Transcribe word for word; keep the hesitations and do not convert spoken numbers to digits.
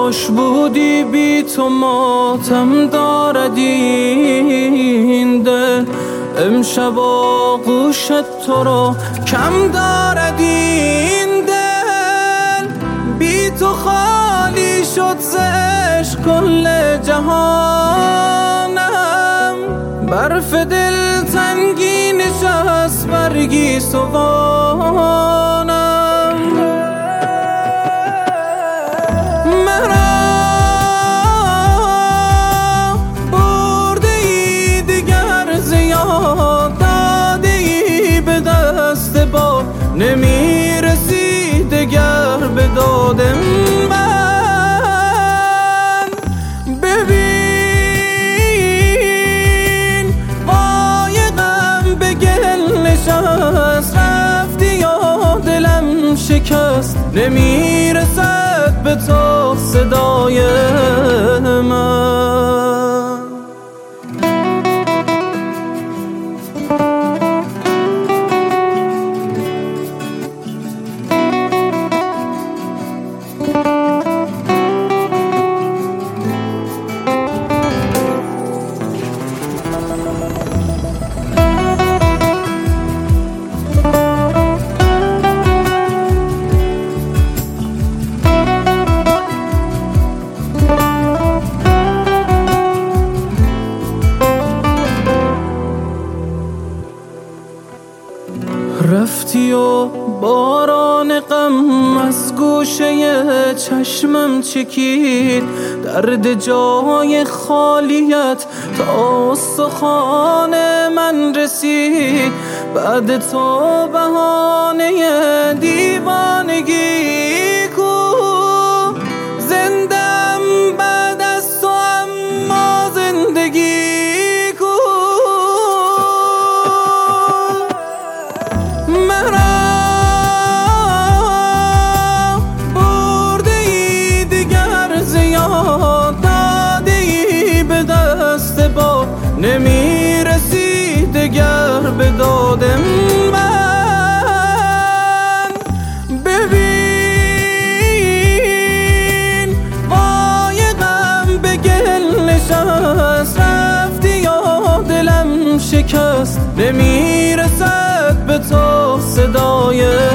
کاش بودی بی تو ماتم دارد این دل، امشب آغوشت تو را کم دارد این دل. بی تو خالی شد ز عشق کل جهانم، برف دل تنگی نشست برگی سوانم. مرا برده ای دیگر زیاد، داده ای به دست باد، نمی رسی دگر به داد من. ببین وای غم به گل نشست، رفتی یا دلم شکست، نمی رسد به تو صدای من. رفتی و باران غم از گوشه چشمم چکید، درد جای خالیت تا استخوان من رسید. بعد تو بهانه دیوانگی کو، زندم بعد از تو اما زندگی نمی رسی دگر به داد من. ببین وای غم به گل نشست، رفتی یا دلم شکست، نمی رسد به تو صدای